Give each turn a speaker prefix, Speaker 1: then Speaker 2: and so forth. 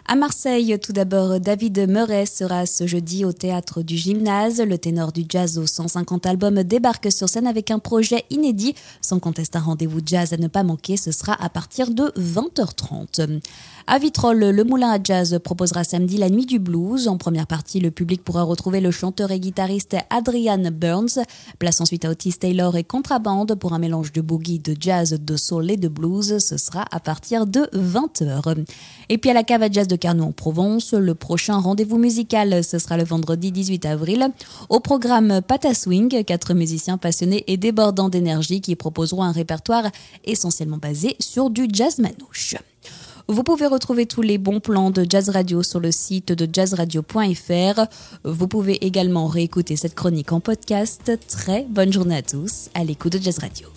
Speaker 1: À Marseille, tout d'abord, David Meuret sera ce jeudi au théâtre du Gymnase. Le ténor du jazz aux 150 albums débarque sur scène avec un projet inédit. Sans conteste, un rendez-vous jazz à ne pas manquer, ce sera à partir de 20h30. À Vitrolles, le Moulin à Jazz proposera samedi la Nuit du Blues. En première partie, le public pourra retrouver le chanteur et guitariste Adrian Burns. Place ensuite à Otis Taylor et Contrabande pour un mélange de boogie, de jazz, de soul et de blues. Ce sera à partir de 20h. Et puis à la cave à jazz de Carnot en Provence, le prochain rendez-vous musical, ce sera le vendredi 18 avril. Au programme Pata Swing, 4 musiciens passionnés et débordants d'énergie qui proposeront un répertoire essentiellement basé sur du jazz manouche. Vous pouvez retrouver tous les bons plans de Jazz Radio sur le site de jazzradio.fr. Vous pouvez également réécouter cette chronique en podcast. Très bonne journée à tous à l'écoute de Jazz Radio.